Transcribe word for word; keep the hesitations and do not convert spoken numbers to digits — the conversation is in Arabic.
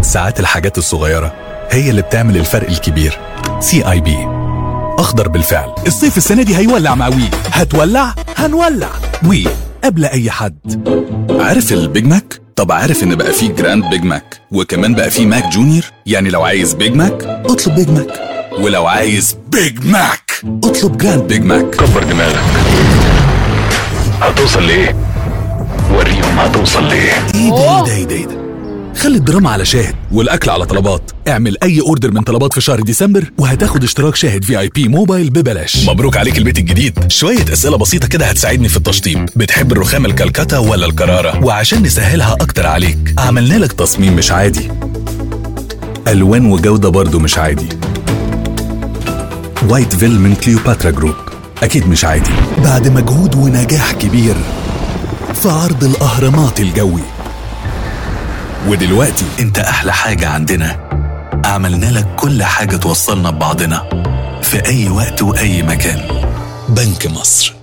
ساعات الحاجات الصغيرة هي اللي بتعمل الفرق الكبير. سي آي بي، أخضر بالفعل. الصيف السنة دي هيولع مع وي. هتولع؟ هنولع. وي قبل أي حد. عارف البيج ماك؟ طب عارف إن بقى فيه جراند بيج ماك، وكمان بقى فيه ماك جونيور؟ يعني لو عايز بيج ماك اطلب بيج ماك، ولو عايز بيج ماك اطلب جراند بيج ماك. كبر دماغك، هتوصل ليه؟ وريهم هتوصل ليه. ايه ده ايه ده ايه ده؟ خلي الدراما على شاهد والاكل على طلبات. اعمل اي اوردر من طلبات في شهر ديسمبر وهتاخد اشتراك شاهد في اي بي موبايل ببلاش. مبروك عليك البيت الجديد. شويه اسئله بسيطه كده هتساعدني في التشطيب. بتحب الرخام الكلكتا ولا الكراره؟ وعشان نسهلها اكتر عليك عملنا لك تصميم مش عادي، الوان وجوده برضو مش عادي. وايت فيل من كليوباترا جروب اكيد مش عادي، بعد مجهود ونجاح كبير في عرض الاهرامات الجوي. ودلوقتي انت احلى حاجة عندنا، عملنا لك كل حاجة توصلنا ببعضنا في اي وقت واي مكان. بنك مصر.